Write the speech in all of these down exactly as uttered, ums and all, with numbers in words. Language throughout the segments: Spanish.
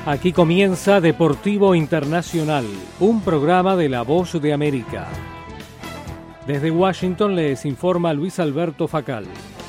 Aquí comienza Deportivo Internacional, un programa de La Voz de América. Desde Washington les informa Luis Alberto Facal.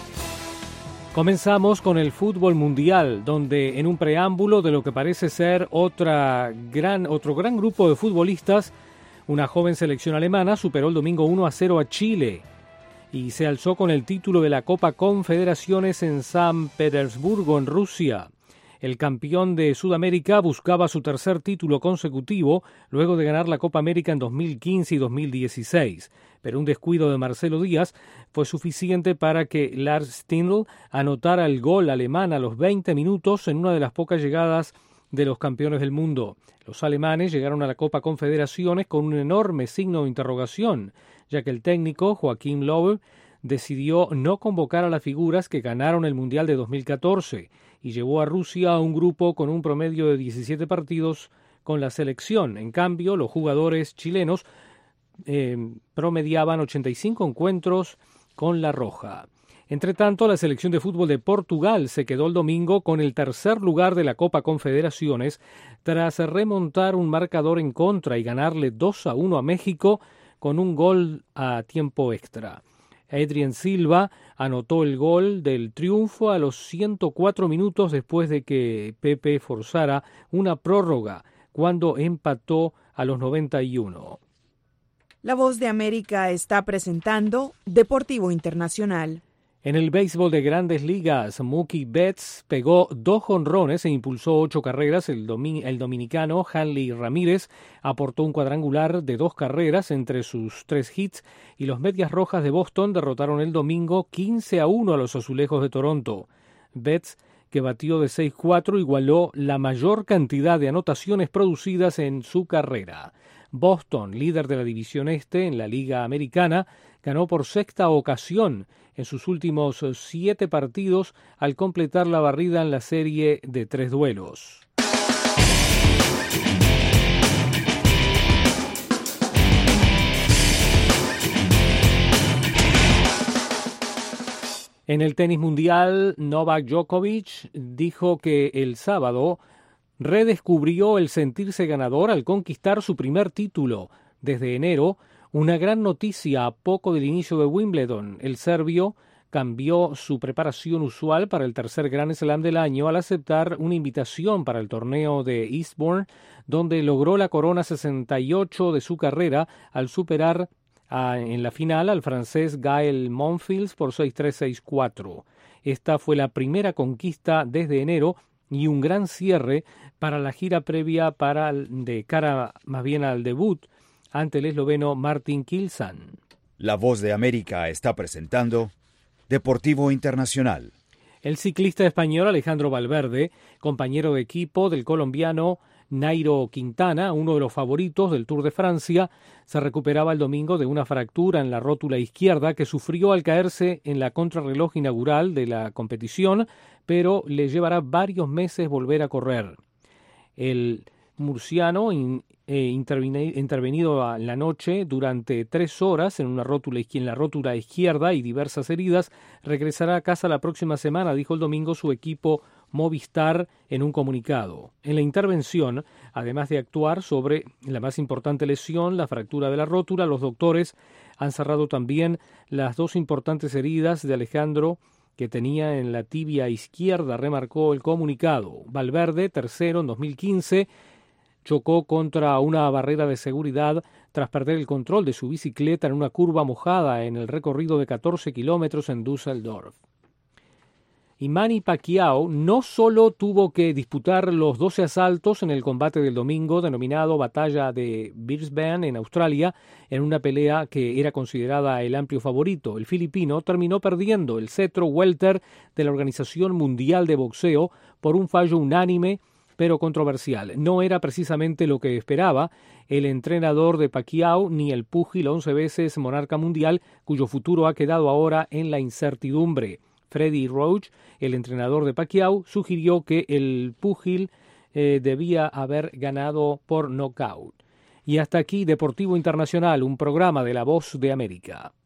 Comenzamos con el fútbol mundial, donde en un preámbulo de lo que parece ser otra gran, otro gran grupo de futbolistas, una joven selección alemana superó el domingo uno a cero a Chile y se alzó con el título de la Copa Confederaciones en San Petersburgo, en Rusia. El campeón de Sudamérica buscaba su tercer título consecutivo luego de ganar la Copa América en dos mil quince y dos mil dieciséis, pero un descuido de Marcelo Díaz fue suficiente para que Lars Stindl anotara el gol alemán a los veinte minutos en una de las pocas llegadas de los campeones del mundo. Los alemanes llegaron a la Copa Confederaciones con un enorme signo de interrogación, ya que el técnico Joachim Löw decidió no convocar a las figuras que ganaron el Mundial de dos mil catorce y llevó a Rusia a un grupo con un promedio de diecisiete partidos con la selección. En cambio, los jugadores chilenos eh, promediaban ochenta y cinco encuentros con la roja. Entre tanto, la selección de fútbol de Portugal se quedó el domingo con el tercer lugar de la Copa Confederaciones tras remontar un marcador en contra y ganarle dos a uno a México con un gol a tiempo extra. Adrien Silva anotó el gol del triunfo a los ciento cuatro minutos después de que Pepe forzara una prórroga cuando empató a los noventa y uno. La Voz de América está presentando Deportivo Internacional. En el béisbol de Grandes Ligas, Mookie Betts pegó dos jonrones e impulsó ocho carreras. El, domin- el dominicano Hanley Ramírez aportó un cuadrangular de dos carreras entre sus tres hits y los Medias Rojas de Boston derrotaron el domingo quince a uno a los Azulejos de Toronto. Betts, que batió de seis cuatro, igualó la mayor cantidad de anotaciones producidas en su carrera. Boston, líder de la División Este en la Liga Americana, ganó por sexta ocasión en sus últimos siete partidos al completar la barrida en la serie de tres duelos. En el tenis mundial, Novak Djokovic dijo que el sábado redescubrió el sentirse ganador al conquistar su primer título desde enero. Una gran noticia a poco del inicio de Wimbledon. El serbio cambió su preparación usual para el tercer Grand Slam del año al aceptar una invitación para el torneo de Eastbourne, donde logró la corona sesenta y ocho de su carrera al superar a, en la final al francés Gael Monfils por seis tres seis cuatro. Esta fue la primera conquista desde enero y un gran cierre para la gira previa para de cara más bien al debut ante el esloveno Martin Kilsan. La Voz de América está presentando Deportivo Internacional. El ciclista español Alejandro Valverde, compañero de equipo del colombiano Nairo Quintana, uno de los favoritos del Tour de Francia, se recuperaba el domingo de una fractura en la rótula izquierda que sufrió al caerse en la contrarreloj inaugural de la competición, pero le llevará varios meses volver a correr. El murciano in, eh, intervine, intervenido en la noche durante tres horas en una rótula en la rótula izquierda y diversas heridas, regresará a casa la próxima semana, dijo el domingo su equipo Movistar en un comunicado. En la intervención, además de actuar sobre la más importante lesión, la fractura de la rótula, los doctores han cerrado también las dos importantes heridas de Alejandro que tenía en la tibia izquierda, remarcó el comunicado. Valverde, tercero en dos mil quince, chocó contra una barrera de seguridad tras perder el control de su bicicleta en una curva mojada en el recorrido de catorce kilómetros en Düsseldorf. Y Manny Pacquiao no solo tuvo que disputar los doce asaltos en el combate del domingo denominado Batalla de Brisbane en Australia, en una pelea que era considerada el amplio favorito. El filipino terminó perdiendo el cetro welter de la Organización Mundial de Boxeo por un fallo unánime pero controversial. No era precisamente lo que esperaba el entrenador de Pacquiao ni el púgil once veces monarca mundial, cuyo futuro ha quedado ahora en la incertidumbre. Freddie Roach, el entrenador de Pacquiao, sugirió que el púgil eh, debía haber ganado por nocaut. Y hasta aquí Deportivo Internacional, un programa de La Voz de América.